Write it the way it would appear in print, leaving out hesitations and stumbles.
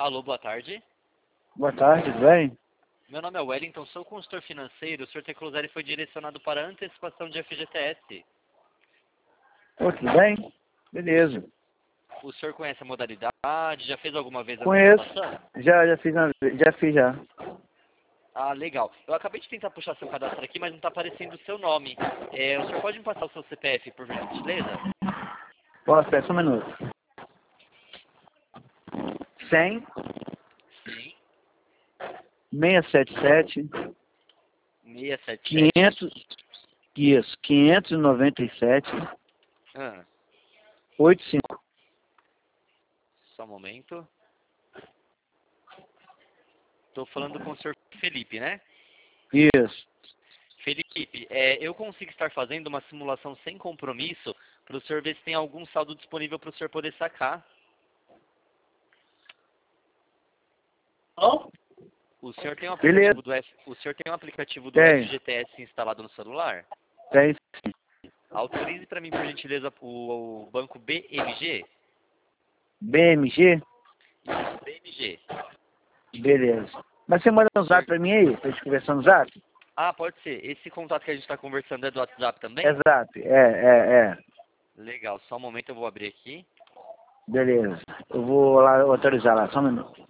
Alô, boa tarde. Boa tarde, tudo bem? Meu nome é Wellington, sou consultor financeiro. O Sr. Tecluseri foi direcionado para a antecipação de FGTS. Ô, tudo bem? Beleza. O senhor conhece a modalidade? Já fez alguma vez a Conheço. antecipação? Já fiz. Ah, legal. Eu acabei de tentar puxar seu cadastro aqui, mas não está aparecendo o seu nome. O senhor pode me passar o seu CPF, por gentileza? Posso, espera só um minuto. 100, Sim. 677, 677. 500, isso, 597, Ah, 85. só um momento. Estou falando com o senhor Felipe, né? Isso. Felipe, eu consigo estar fazendo uma simulação sem compromisso para o senhor ver se tem algum saldo disponível para o senhor poder sacar. Oh? O senhor tem um Beleza. aplicativo do Tem. FGTS instalado no celular? Tem. Autorize para mim, por gentileza, o banco BMG? BMG? Isso, BMG. Beleza. Mas você manda um zap pra mim aí, pra gente conversar no zap? Ah, pode ser. Esse contato que a gente está conversando é do WhatsApp também? É zap, é. Legal, só um momento eu vou abrir aqui. Beleza. Eu vou lá autorizar lá, só um minuto.